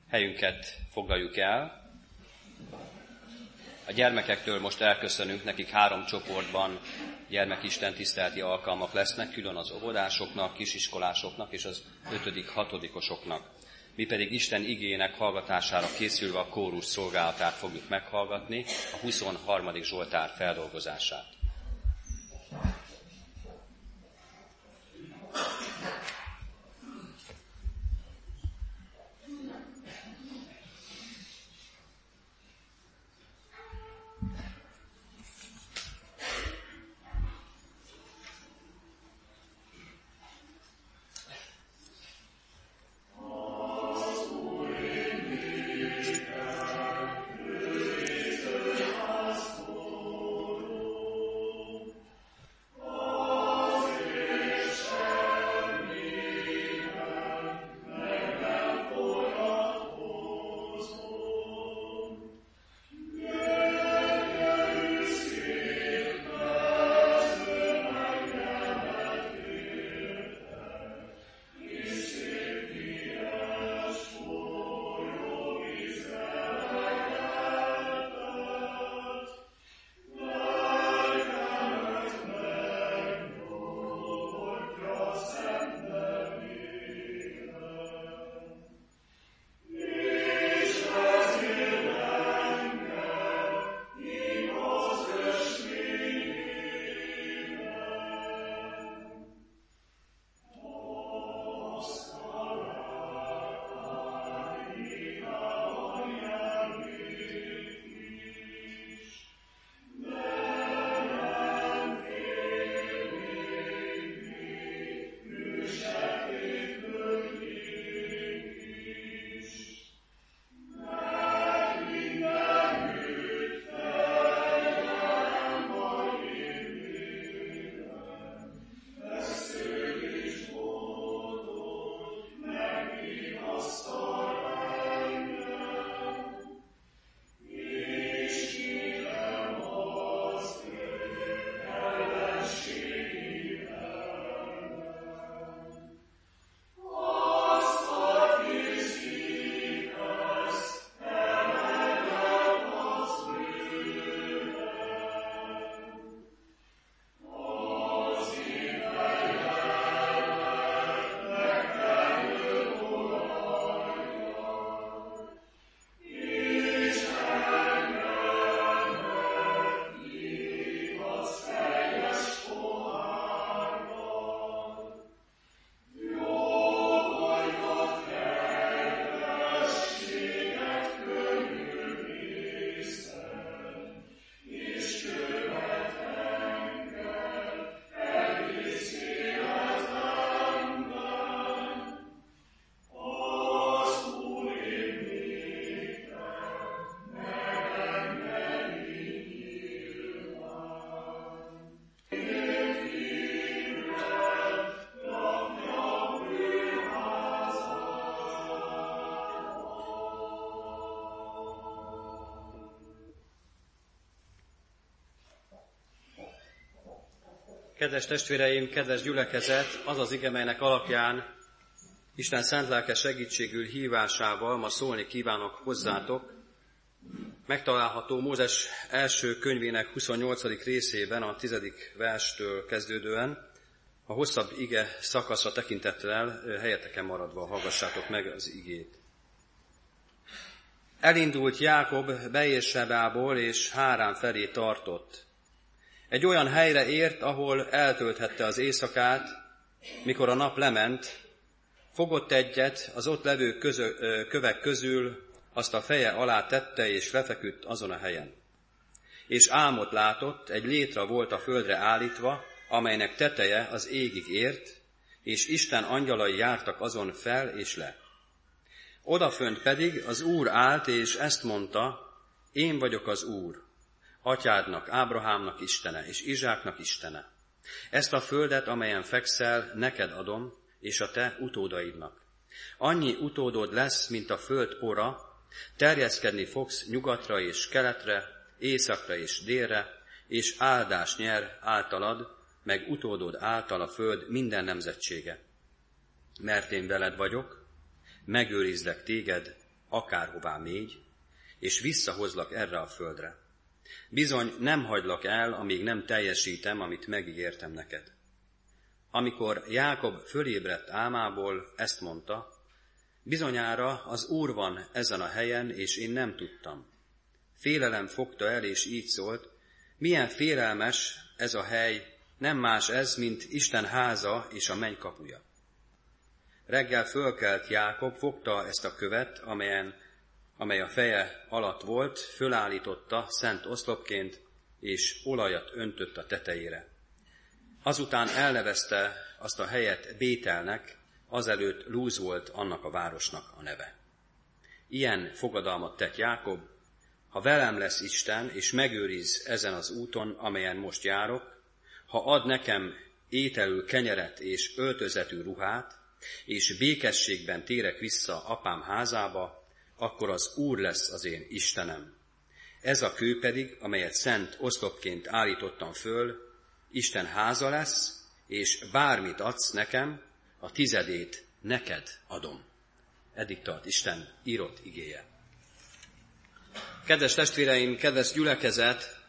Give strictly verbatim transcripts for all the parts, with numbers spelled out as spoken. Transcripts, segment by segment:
Helyünket foglaljuk el. A gyermekektől most elköszönünk, nekik három csoportban gyermekisten tiszteleti alkalmak lesznek, külön az óvodásoknak, kisiskolásoknak és az ötödik, hatodikosoknak. Mi pedig Isten igének hallgatására készülve a kórus szolgálatát fogjuk meghallgatni, a huszonharmadik Zsoltár feldolgozását. Kedves testvéreim, kedves gyülekezet, az az ige, melynek alapján Isten szent lelke segítségül hívásával ma szólni kívánok hozzátok, megtalálható Mózes első könyvének huszonnyolcadik részében, a tizedik verstől kezdődően, a hosszabb ige szakaszra tekintettel helyeteken maradva hallgassátok meg az igét. Elindult Jákob Beérsebából és Hárán felé tartott. Egy olyan helyre ért, ahol eltölthette az éjszakát, mikor a nap lement, fogott egyet az ott levő közö, kövek közül, azt a feje alá tette, és lefeküdt azon a helyen. És álmot látott, egy létra volt a földre állítva, amelynek teteje az égig ért, és Isten angyalai jártak azon fel és le. Odafönt pedig az Úr állt, és ezt mondta, én vagyok az Úr, atyádnak, Ábrahámnak Istene, és Izsáknak Istene. Ezt a földet, amelyen fekszel, neked adom, és a te utódaidnak. Annyi utódod lesz, mint a föld pora, terjeszkedni fogsz nyugatra és keletre, északra és délre, és áldást nyer általad, meg utódod által a föld minden nemzetsége. Mert én veled vagyok, megőrizlek téged, akárhová mégy, és visszahozlak erre a földre. Bizony nem hagylak el, amíg nem teljesítem, amit megígértem neked. Amikor Jákob fölébredt álmából, ezt mondta, bizonyára az Úr van ezen a helyen, és én nem tudtam. Félelem fogta el, és így szólt, milyen félelmes ez a hely, nem más ez, mint Isten háza és a menny kapuja. Reggel fölkelt Jákob, fogta ezt a követ, amelyen, amely a feje alatt volt, fölállította szent oszlopként, és olajat öntött a tetejére. Azután elnevezte azt a helyet Bételnek, azelőtt Lúz volt annak a városnak a neve. Ilyen fogadalmat tett Jákob, ha velem lesz Isten, és megőriz ezen az úton, amelyen most járok, ha ad nekem ételül kenyeret és öltözetű ruhát, és békességben térek vissza apám házába, akkor az Úr lesz az én Istenem. Ez a kő pedig, amelyet szent oszlopként állítottam föl, Isten háza lesz, és bármit adsz nekem, a tizedét neked adom. Eddig tart Isten írott igéje. Kedves testvéreim, kedves gyülekezet,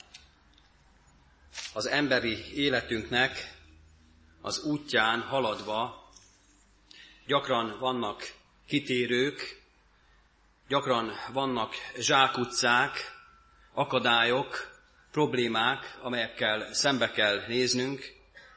az emberi életünknek az útján haladva gyakran vannak kitérők, gyakran vannak zsákutcák, akadályok, problémák, amelyekkel szembe kell néznünk.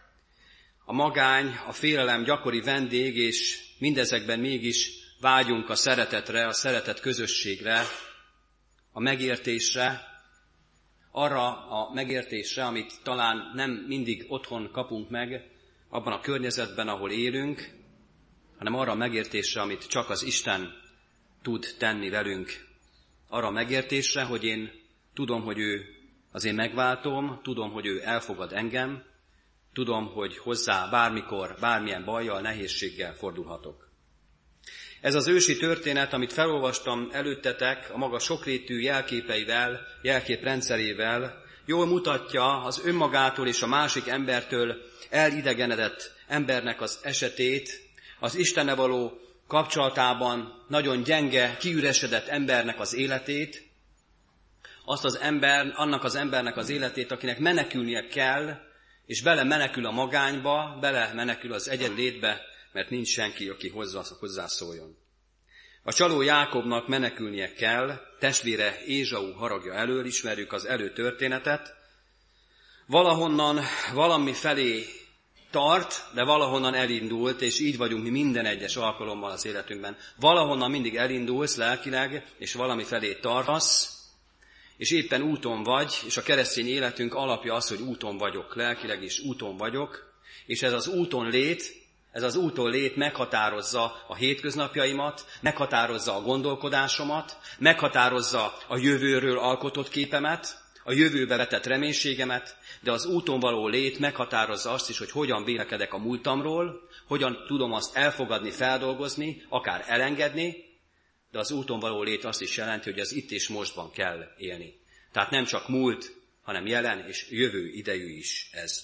A magány, a félelem gyakori vendég, és mindezekben mégis vágyunk a szeretetre, a szeretet közösségre, a megértésre, arra a megértésre, amit talán nem mindig otthon kapunk meg, abban a környezetben, ahol élünk, hanem arra a megértésre, amit csak az Isten tud tenni velünk. Arra a megértésre, hogy én tudom, hogy ő az én megváltóm, tudom, hogy ő elfogad engem, tudom, hogy hozzá bármikor, bármilyen bajjal, nehézséggel fordulhatok. Ez az ősi történet, amit felolvastam előttetek, a maga sokrétű jelképeivel, jelképrendszerével, jól mutatja az önmagától és a másik embertől elidegenedett embernek az esetét, az Istennel való kapcsolatában nagyon gyenge, kiüresedett embernek az életét, azt az ember, annak az embernek az életét, akinek menekülnie kell, és bele menekül a magányba, bele menekül az egyenlétbe, mert nincs senki, aki hozzászóljon. A csaló Jákobnak menekülnie kell, testvére Ézsau haragja elől, ismerjük az előtörténetet. Valahonnan valami felé tart, de valahonnan elindult, és így vagyunk mi minden egyes alkalommal az életünkben. Valahonnan mindig elindulsz lelkileg, és valami felé tartasz, és éppen úton vagy, és a keresztény életünk alapja az, hogy úton vagyok, lelkileg is úton vagyok, és ez az úton lét, ez az úton lét meghatározza a hétköznapjaimat, meghatározza a gondolkodásomat, meghatározza a jövőről alkotott képemet, a jövőbe vetett reménységemet, de az úton való lét meghatározza azt is, hogy hogyan vélekedek a múltamról, hogyan tudom azt elfogadni, feldolgozni, akár elengedni, de az úton való lét azt is jelenti, hogy az itt és mostban kell élni. Tehát nem csak múlt, hanem jelen és jövő idejű is ez.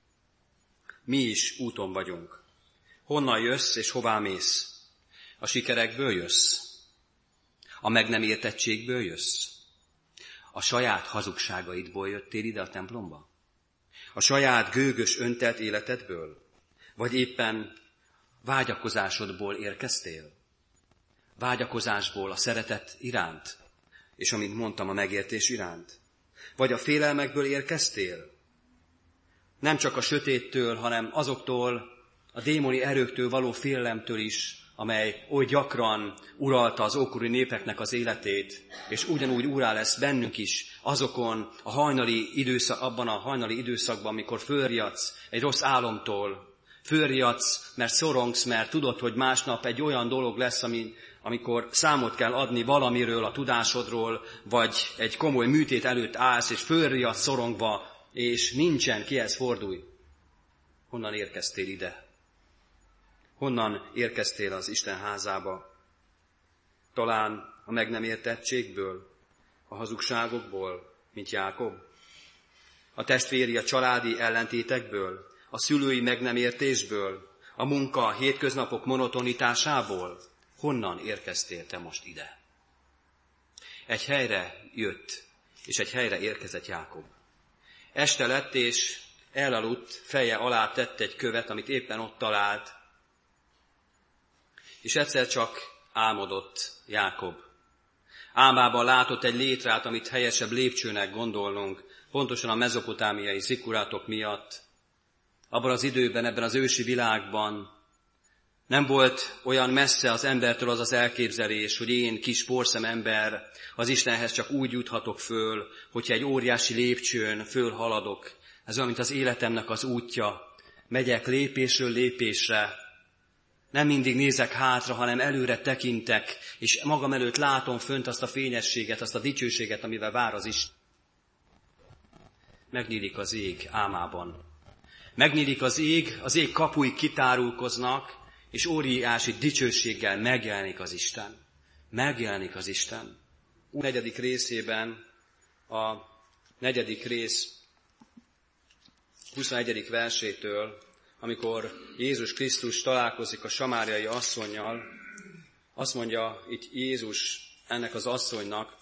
Mi is úton vagyunk. Honnan jössz és hová mész? A sikerekből jössz? A meg nem értettségből jössz? A saját hazugságaidból jöttél ide a templomba? A saját gőgös öntelt életedből? Vagy éppen vágyakozásodból érkeztél? Vágyakozásból a szeretet iránt, és amint mondtam, a megértés iránt? Vagy a félelmekből érkeztél? Nem csak a sötéttől, hanem azoktól, a démoni erőktől való félelemtől is, amely oly gyakran uralta az ókori népeknek az életét, és ugyanúgy urál lesz bennünk is azokon a hajnali időszak, abban a hajnali időszakban, amikor fölriadsz egy rossz álomtól, fölriadsz, mert szorongsz, mert tudod, hogy másnap egy olyan dolog lesz, ami, amikor számot kell adni valamiről, a tudásodról, vagy egy komoly műtét előtt állsz, és fölriadsz szorongva, és nincsen kihez fordulj. Honnan érkeztél ide? Honnan érkeztél az Isten házába? Talán a meg nem értettségből, a hazugságokból, mint Jákob? A testvéri, a családi ellentétekből, a szülői meg nem értésből, a munka, a hétköznapok monotonitásából? honnan érkeztél te most ide? Egy helyre jött, és egy helyre érkezett Jákob. Este lett, és elaludt, feje alá tett egy követ, amit éppen ott talált, és egyszer csak álmodott Jákob. Álmában látott egy létrát, amit helyesebb lépcsőnek gondolnunk, pontosan a mezopotámiai zikkurátok miatt. Abban az időben, ebben az ősi világban nem volt olyan messze az embertől az az elképzelés, hogy én, kis porszem ember, az Istenhez csak úgy juthatok föl, hogyha egy óriási lépcsőn fölhaladok. Ez olyan, mint az életemnek az útja. Megyek lépésről lépésre. Nem mindig nézek hátra, hanem előre tekintek, és magam előtt látom fönt azt a fényességet, azt a dicsőséget, amivel vár az Isten. Megnyílik az ég álmában. Megnyílik az ég, az ég kapui kitárulkoznak, és óriási dicsőséggel megjelenik az Isten. Megjelenik az Isten. A negyedik részében, a negyedik rész huszonegyedik versétől, amikor Jézus Krisztus találkozik a samáriai asszonnyal, azt mondja itt Jézus ennek az asszonynak,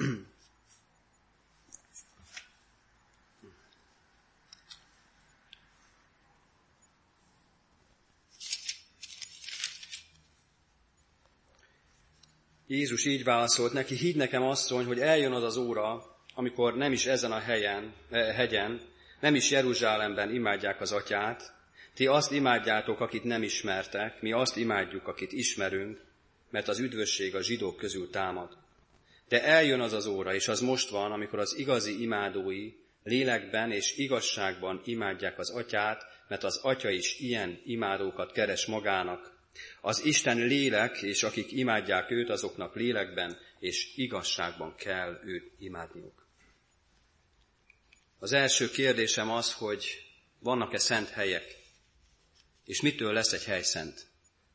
Jézus így válaszolt neki, hidd nekem, asszony, hogy eljön az az óra, amikor nem is ezen a helyen, hegyen, nem is Jeruzsálemben imádják az atyát, ti azt imádjátok, akit nem ismertek, mi azt imádjuk, akit ismerünk, mert az üdvösség a zsidók közül támad. De eljön az az óra, és az most van, amikor az igazi imádói lélekben és igazságban imádják az atyát, mert az atya is ilyen imádókat keres magának. Az Isten lélek, és akik imádják őt, azoknak lélekben és igazságban kell őt imádniuk. Az első kérdésem az, hogy vannak-e szent helyek, és mitől lesz egy hely szent?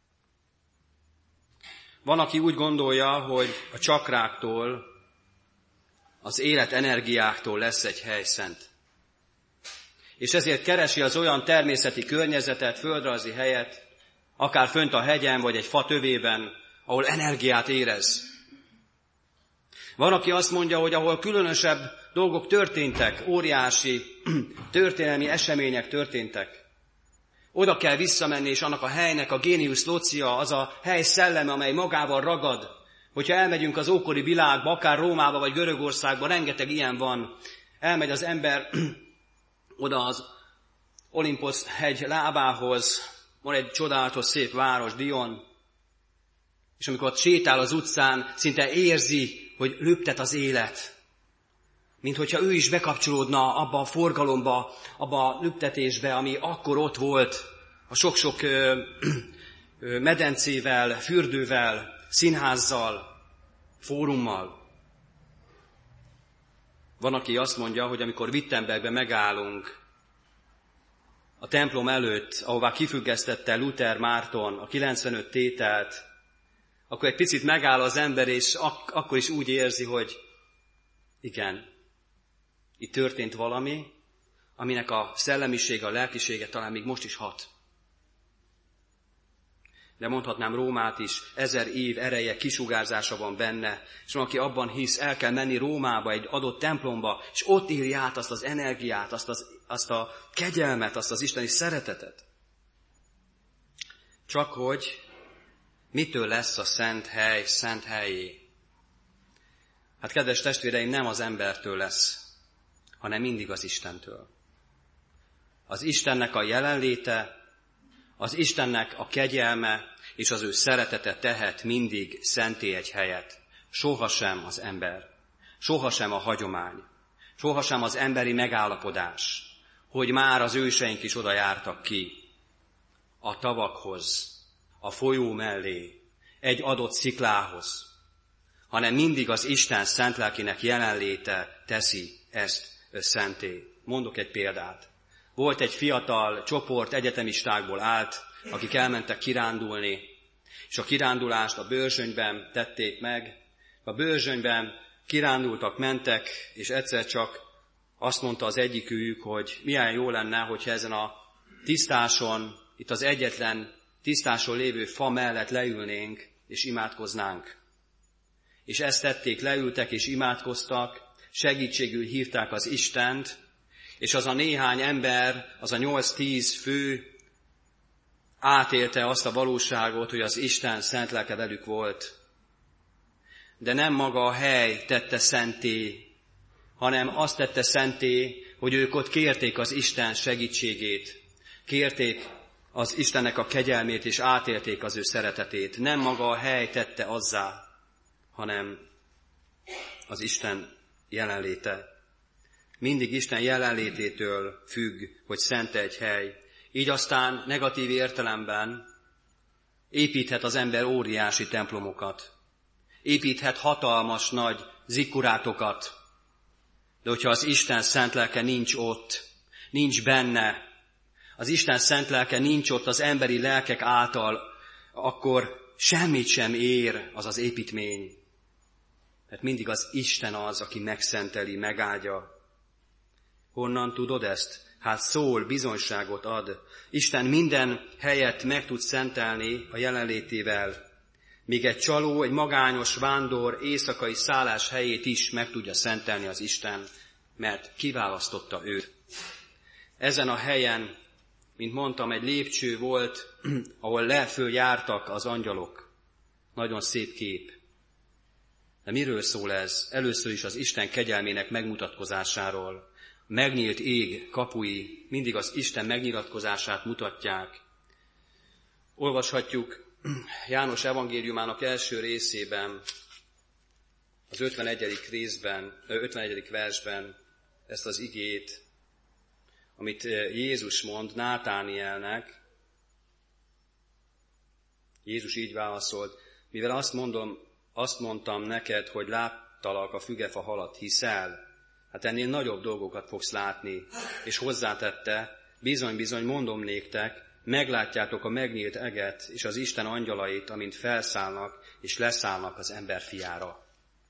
Van, aki úgy gondolja, hogy a csakráktól, az élet energiáktól lesz egy hely szent. És ezért keresi az olyan természeti környezetet, földrajzi helyet, akár fönt a hegyen, vagy egy fa tövében, ahol energiát érez. Van, aki azt mondja, hogy ahol különösebb dolgok történtek, óriási történelmi események történtek, oda kell visszamenni, és annak a helynek a génius locia, az a hely szelleme, amely magával ragad. Hogyha elmegyünk az ókori világba, akár Rómába vagy Görögországba, rengeteg ilyen van. Elmegy az ember oda az Olimposz hegy lábához, van egy csodálatos szép város, Dion, és amikor ott sétál az utcán, szinte érzi, hogy lüktet az élet. Mint hogyha ő is bekapcsolódna abba a forgalomba, abba a lüktetésbe, ami akkor ott volt, a sok-sok ö, ö, medencével, fürdővel, színházzal, fórummal. Van, aki azt mondja, hogy amikor Wittenbergben megállunk, a templom előtt, ahová kifüggesztette Luther Márton a kilencvenöt tételt, akkor egy picit megáll az ember, és ak- akkor is úgy érzi, hogy igen, itt történt valami, aminek a szellemisége, a lelkisége talán még most is hat. De mondhatnám Rómát is, ezer év ereje, kisugárzása van benne, és van, aki abban hisz, el kell menni Rómába, egy adott templomba, és ott éli át azt az energiát, azt, az, azt a kegyelmet, azt az isteni szeretetet. Csak hogy mitől lesz a szent hely, szent helyé? Hát kedves testvéreim, nem az embertől lesz, hanem mindig az Istentől. Az Istennek a jelenléte, az Istennek a kegyelme és az ő szeretete tehet mindig szenté egy helyet. Sohasem az ember, sohasem a hagyomány, sohasem az emberi megállapodás, hogy már az őseink is oda jártak ki a tavakhoz, a folyó mellé, egy adott sziklához, hanem mindig az Isten szent lelkének jelenléte teszi ezt szenté. Mondok egy példát. Volt egy fiatal csoport, egyetemistákból állt, akik elmentek kirándulni, és a kirándulást a Bőrzsönyben tették meg. A Bőrzsönyben kirándultak, mentek, és egyszer csak azt mondta az egyikük, hogy milyen jó lenne, hogyha ezen a tisztáson, itt az egyetlen tisztáson lévő fa mellett leülnénk, és imádkoznánk. És ezt tették, leültek és imádkoztak, segítségül hívták az Istent, és az a néhány ember, az a nyolc-tíz fő átélte azt a valóságot, hogy az Isten szent lelke velük volt. De nem maga a hely tette szenté, hanem azt tette szenté, hogy ők ott kérték az Isten segítségét, kérték az Istennek a kegyelmét, és átélték az ő szeretetét. Nem maga a hely tette azzá, hanem az Isten jelenléte. Mindig Isten jelenlététől függ, hogy szent egy hely. Így aztán negatív értelemben építhet az ember óriási templomokat. Építhet hatalmas nagy zikkurátokat. De hogyha az Isten szent lelke nincs ott, nincs benne, az Isten szent lelke nincs ott az emberi lelkek által, akkor semmit sem ér az az építmény. Mert mindig az Isten az, aki megszenteli, megáldja. Honnan tudod ezt? Hát szól, bizonyságot ad. Isten minden helyet meg tud szentelni a jelenlétével. Míg egy csaló, egy magányos vándor éjszakai szállás helyét is meg tudja szentelni az Isten, mert kiválasztotta őt. Ezen a helyen, mint mondtam, egy lépcső volt, ahol leföl jártak az angyalok. Nagyon szép kép. De miről szól ez? Először is az Isten kegyelmének megmutatkozásáról. Megnyílt ég kapui mindig az Isten megnyilatkozását mutatják. Olvashatjuk János evangéliumának első részében, az ötvenegyedik részben, ötvenegyedik versben ezt az igét, amit Jézus mond Nátánielnek. Jézus így válaszolt, mivel azt mondom, azt mondtam neked, hogy láttalak a fügefa halat, hiszel, hát ennél nagyobb dolgokat fogsz látni. És hozzátette, bizony-bizony mondom néktek, meglátjátok a megnyílt eget és az Isten angyalait, amint felszállnak és leszállnak az ember fiára.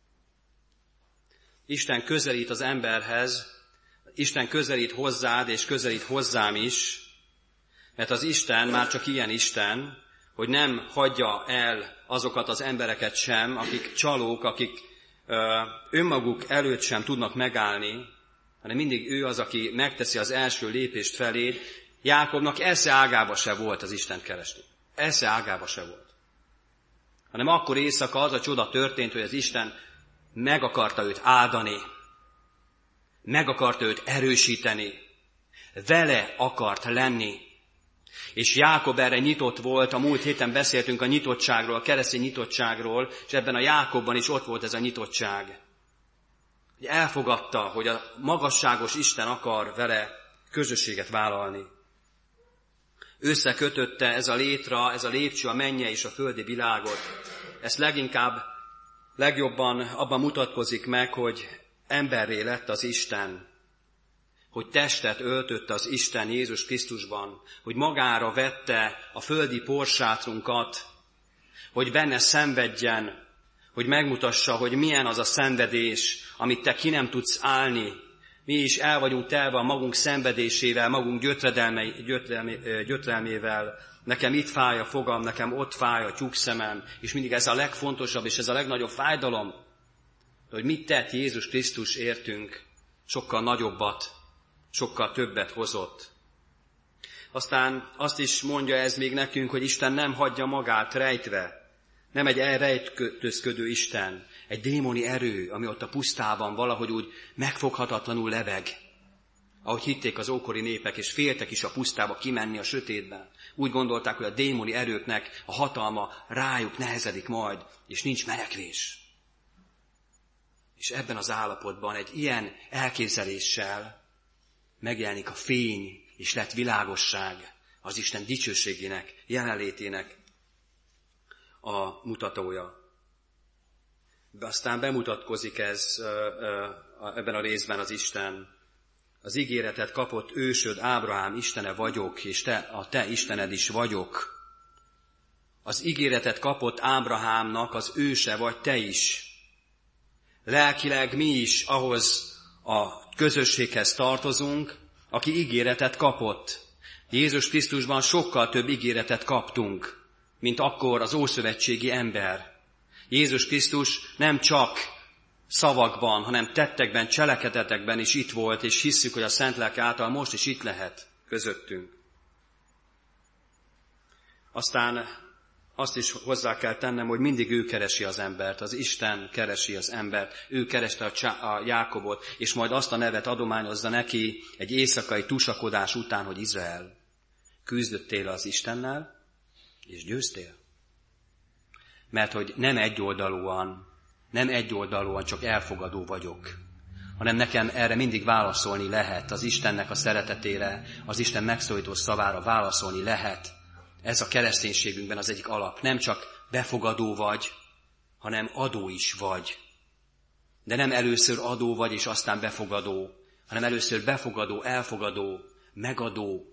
Isten közelít az emberhez, Isten közelít hozzád és közelít hozzám is, mert az Isten már csak ilyen Isten, hogy nem hagyja el azokat az embereket sem, akik csalók, akik ö, önmaguk előtt sem tudnak megállni, hanem mindig ő az, aki megteszi az első lépést felé. Jákobnak esze ágába se volt az Istent keresni. Esze ágába se volt. Hanem akkor éjszaka az a csoda történt, hogy az Isten meg akarta őt áldani, meg akarta őt erősíteni, vele akart lenni. És Jákob erre nyitott volt, a múlt héten beszéltünk a nyitottságról, a keresztény nyitottságról, és ebben a Jákobban is ott volt ez a nyitottság. Elfogadta, hogy a magasságos Isten akar vele közösséget vállalni. Összekötötte ez a létra, ez a lépcső a mennye és a földi világot. Ez leginkább, legjobban abban mutatkozik meg, hogy emberré lett az Isten, hogy testet öltött az Isten Jézus Krisztusban, hogy magára vette a földi porsátrunkat, hogy benne szenvedjen, hogy megmutassa, hogy milyen az a szenvedés, amit te ki nem tudsz állni. Mi is el vagyunk telve a magunk szenvedésével, magunk gyötrelmével. Nekem itt fáj a fogam, nekem ott fáj a tyúkszemem, és mindig ez a legfontosabb, és ez a legnagyobb fájdalom, de hogy mit tett Jézus Krisztus értünk, sokkal nagyobbat, sokkal többet hozott. Aztán azt is mondja ez még nekünk, hogy Isten nem hagyja magát rejtve. Nem egy elrejtőzködő Isten, egy démoni erő, ami ott a pusztában valahogy úgy megfoghatatlanul leveg. Ahogy hitték az ókori népek, és féltek is a pusztába kimenni a sötétben. Úgy gondolták, hogy a démoni erőknek a hatalma rájuk nehezedik majd, és nincs menekvés. És ebben az állapotban egy ilyen elképzeléssel megjelenik a fény, és lett világosság az Isten dicsőségének, jelenlétének a mutatója. De aztán bemutatkozik ez ebben a részben az Isten. Az ígéretet kapott ősöd Ábrahám Istene vagyok, és te, a te Istened is vagyok. Az ígéretet kapott Ábrahámnak az őse vagy te is. Lelkileg mi is ahhoz a közösséghez tartozunk, aki ígéretet kapott. Jézus Krisztusban sokkal több ígéretet kaptunk, mint akkor az ószövetségi ember. Jézus Krisztus nem csak szavakban, hanem tettekben, cselekedetekben is itt volt, és hisszük, hogy a Szent Lelke által most is itt lehet közöttünk. Aztán azt is hozzá kell tennem, hogy mindig ő keresi az embert, az Isten keresi az embert, ő kereste a, Csá- a Jákobot, és majd azt a nevet adományozza neki egy éjszakai tusakodás után, hogy Izrael. Küzdöttél az Istennel, és győztél. Mert hogy nem egyoldalúan, nem egyoldalúan csak elfogadó vagyok, hanem nekem erre mindig válaszolni lehet, az Istennek a szeretetére, az Isten megszólító szavára válaszolni lehet. Ez a kereszténységünkben az egyik alap. Nem csak befogadó vagy, hanem adó is vagy. De nem először adó vagy, és aztán befogadó, hanem először befogadó, elfogadó, megadó.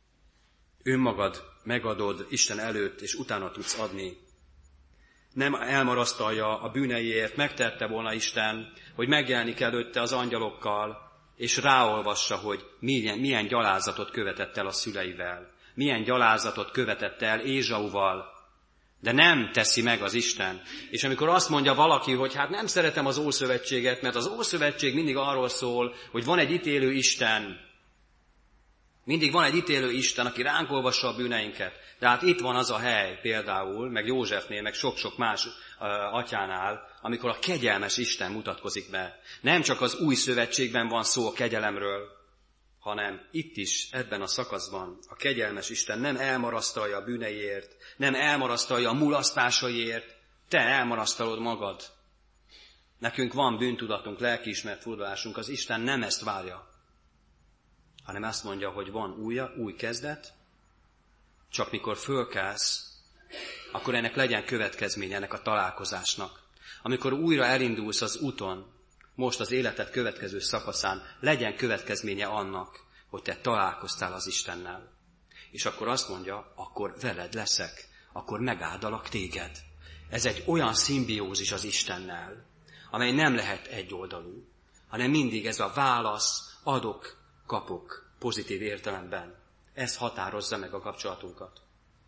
Önmagad megadod Isten előtt, és utána tudsz adni. Nem elmarasztalja a bűneiért, megtette volna Isten, hogy megjelenik előtte az angyalokkal, és ráolvassa, hogy milyen, milyen gyalázatot követett el a szüleivel. Milyen gyalázatot követett el Ézsauval, de nem teszi meg az Isten. És amikor azt mondja valaki, hogy hát nem szeretem az Ószövetséget, mert az Ószövetség mindig arról szól, hogy van egy ítélő Isten. Mindig van egy ítélő Isten, aki ránk olvassa a bűneinket. De hát itt van az a hely például, meg Józsefnél, meg sok-sok más uh, atyánál, amikor a kegyelmes Isten mutatkozik be. Nem csak az Új Szövetségben van szó a kegyelemről, hanem itt is, ebben a szakaszban a kegyelmes Isten nem elmarasztalja a bűneiért, nem elmarasztalja a mulasztásaiért, te elmarasztalod magad. Nekünk van bűntudatunk, lelkiismert furdalásunk, az Isten nem ezt várja, hanem azt mondja, hogy van új, új kezdet, csak mikor fölkelsz, akkor ennek legyen következménye, ennek a találkozásnak. Amikor újra elindulsz az úton, most az életed következő szakaszán, legyen következménye annak, hogy te találkoztál az Istennel. És akkor azt mondja, akkor veled leszek, akkor megáldalak téged. Ez egy olyan szimbiózis az Istennel, amely nem lehet egyoldalú, hanem mindig ez a válasz, adok, kapok, pozitív értelemben. Ez határozza meg a kapcsolatunkat.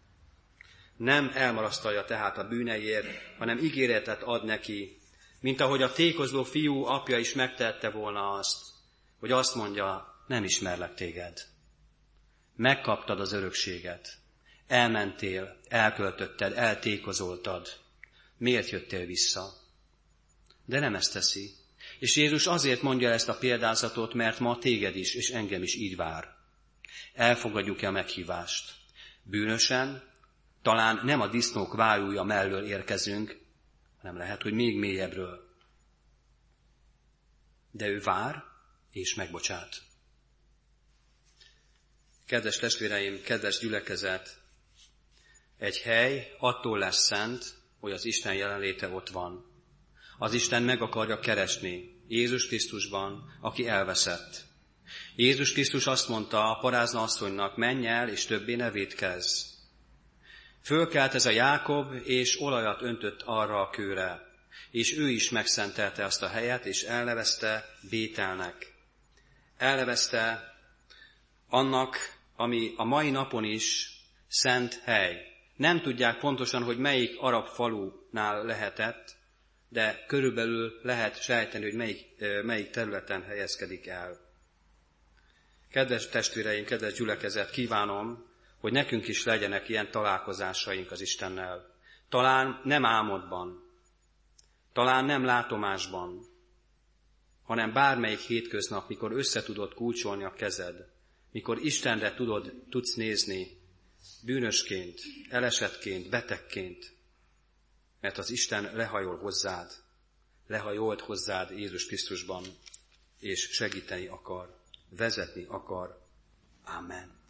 Nem elmarasztalja tehát a bűneiért, hanem ígéretet ad neki, mint ahogy a tékozló fiú apja is megtette volna azt, hogy azt mondja, nem ismerlek téged. Megkaptad az örökséget. Elmentél, elköltötted, eltékozoltad. Miért jöttél vissza? De nem ezt teszi. És Jézus azért mondja ezt a példázatot, mert ma téged is, és engem is így vár. Elfogadjuk-e a meghívást? Bűnösen, talán nem a disznók vájúja mellől érkezünk, hanem lehet, hogy még mélyebbről. De ő vár, és megbocsát. Kedves testvéreim, kedves gyülekezet, egy hely attól lesz szent, hogy az Isten jelenléte ott van. Az Isten meg akarja keresni Jézus Krisztusban, aki elveszett. Jézus Krisztus azt mondta a parázna asszonynak, menj el, és többé ne vétkezz. Fölkelt ez a Jákob, és olajat öntött arra a kőre, és ő is megszentelte azt a helyet, és elnevezte Bételnek. Elnevezte annak, ami a mai napon is szent hely. Nem tudják pontosan, hogy melyik arab falunál lehetett, de körülbelül lehet sejteni, hogy melyik, melyik területen helyezkedik el. Kedves testvéreim, kedves gyülekezet, kívánom, hogy nekünk is legyenek ilyen találkozásaink az Istennel. Talán nem álmodban, talán nem látomásban, hanem bármelyik hétköznap, mikor összetudod kulcsolni a kezed, mikor Istenre tudod, tudsz nézni, bűnösként, elesettként, betegként, mert az Isten lehajol hozzád, lehajolt hozzád Jézus Krisztusban, és segíteni akar, vezetni akar. Amen.